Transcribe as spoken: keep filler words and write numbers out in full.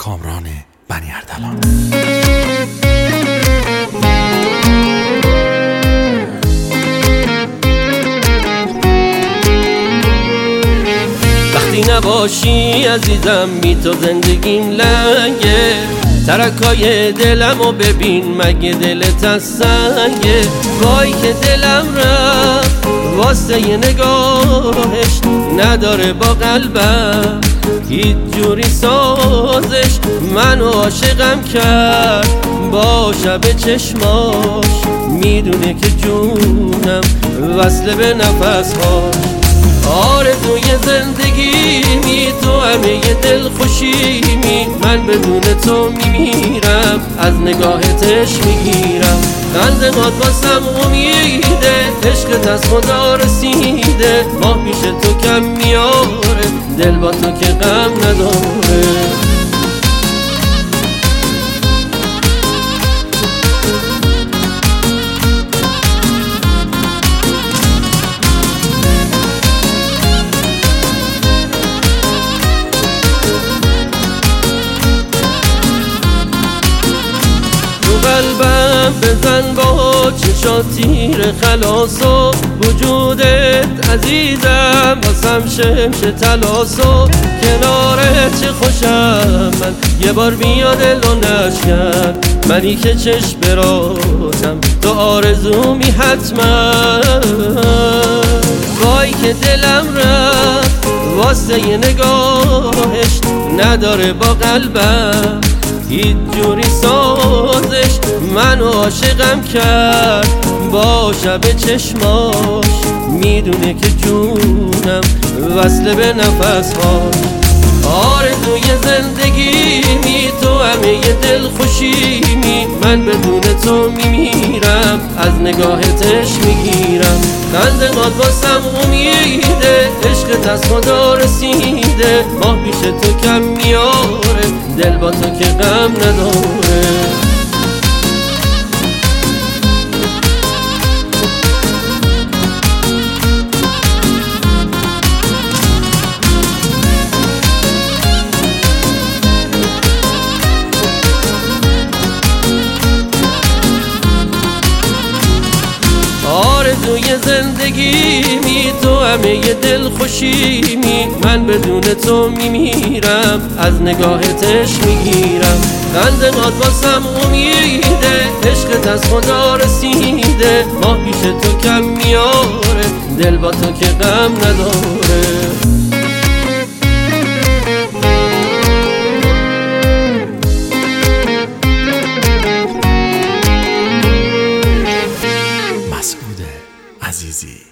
کامران بنی اردلان. وقتی نباشی عزیزم بی تو زندگیم لنگه، ترکای دلمو ببین مگه دلت از سنگه. وای که دلم رفت واسه یه نگاهش، نداره با قلبم هیچ جوری سازش. منو عاشقم کرد با شب چشماش، میدونه که جونم وصل به نفسهاش. آرزوی زندگیمی تو، همه ی دل خوشیمی، من بدون تو میمیرم، از نگاهتش میگیرم. خنده‌هات واسم امیده، عشقت از خدا رسیده. ماه پیش تو کم میاره، دل با تو که غم نداره. قلبم بزن با چشات تیر خلاصو، وجودت عزیزم واسم شمش تلاسو. کنارت چه خوشم من، یه بار بیا دل و نشکن، منی که چشم براتم تو آرزومی حتما. وای که دلم رفت واسه یه نگاهش، نداره با قلبم هیچ جوری سازش. منو عاشقم کرد با شب چشماش، میدونه که جونم وصل به نفسهاش. آرزوی زندگیمی تو، همه ی دل خوشیمی، من بدون تو میمیرم، از نگاهتش میگیرم. خنده‌هات واسم امیده، عشقت از خدا رسیده. ماه پیش تو کم میاره، دل با تو که غم نداره. آرزوی زندگیمی تو، همه ی دل خوشیمی، من بدون تو میمیرم، از نگاهتش میگیرم. خنده‌هات واسم امیده، عشقت از خدا رسیده. ماه پیش تو کم میاره، دل با تو که غم نداره. عزیزی.